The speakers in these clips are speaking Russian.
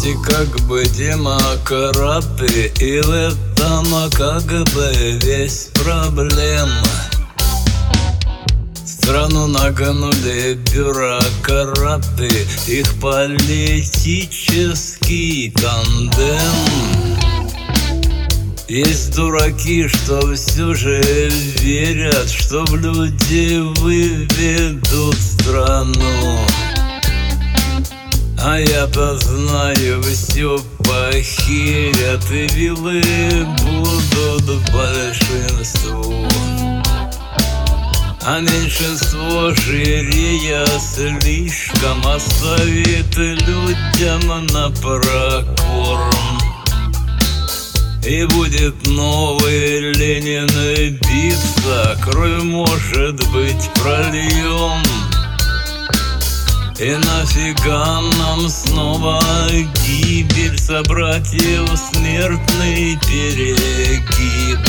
власти как бы демократы, и в этом как бы весь проблема. Страну нагнули бюрократы, их политический тандем. Есть дураки, что все же верят, что в люди выведут страну. А я-то знаю, все похерят, и вилы будут большинству. А меньшинство жирея слишком оставит людям на прокорм. И будет новый Ленин биться, кровь, может быть, прольем. И нафига нам снова гибель собратьев, смертный перегиб?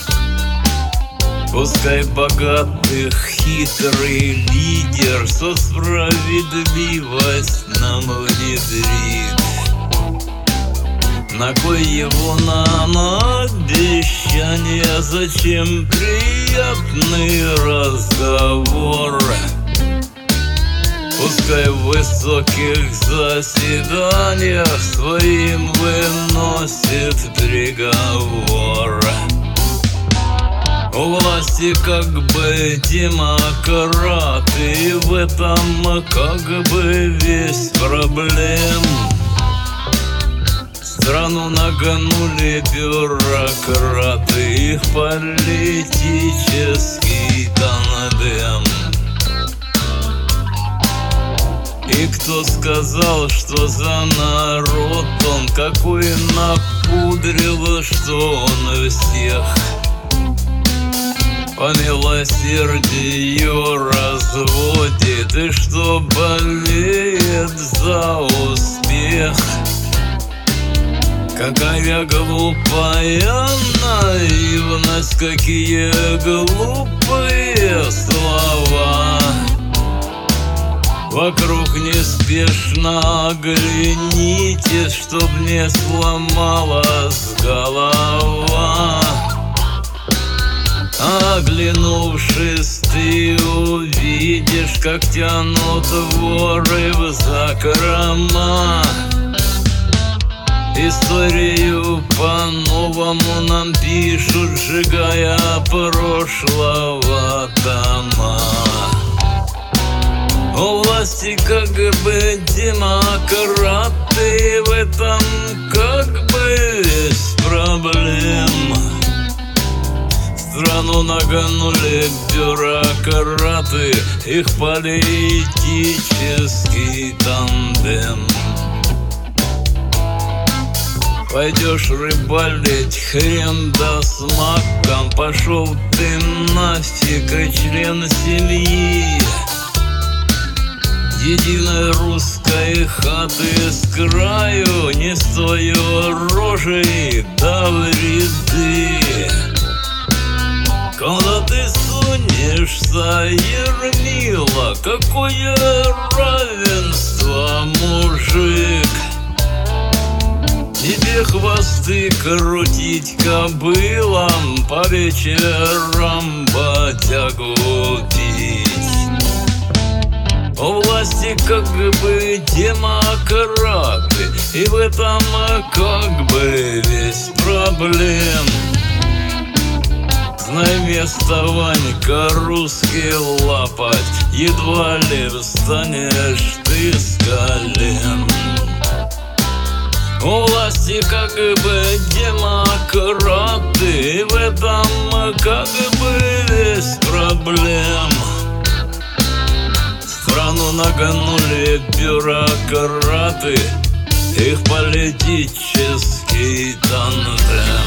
Пускай богатых хитрый лидер со справедливость нам внедрит. На кой его нам обещания, зачем приятный разговор? Пускай в высоких заседаниях своим выносит приговор. У власти как бы демократы, и в этом как бы весь проблем. Страну нагнули бюрократы, их политический тандем. И кто сказал, что за народ он, какой напудрил, что он всех по милосердию разводит, и что болеет за успех. Какая глупая наивность, какие глупые слова. Вокруг неспешно оглянитесь, чтоб не сломалась голова. Оглянувшись, ты увидишь, как тянут воры в закрома. Историю по-новому нам пишут, сжигая прошлого дома. У власти как бы демократы, в этом как бы весь проблема. Страну нагнули бюрократы, их политический тандем. Пойдешь рыбалить, хрен да с маком, пошел ты нафиг, и член семьи. Единой русской хаты с краю, не с той рожей да в ряды. Когда ты сунешься, Ермила, какое равенство, мужик? Тебе хвосты крутить кобылам, по вечерам бодягу пить. У власти как бы демократы, и в этом как бы весь проблем. Знай место, Ванька, русский лапать, едва ли встанешь ты с колен. У власти как бы демократы, и в этом как бы весь проблем. Страну нагнули бюрократы, их политический тандем.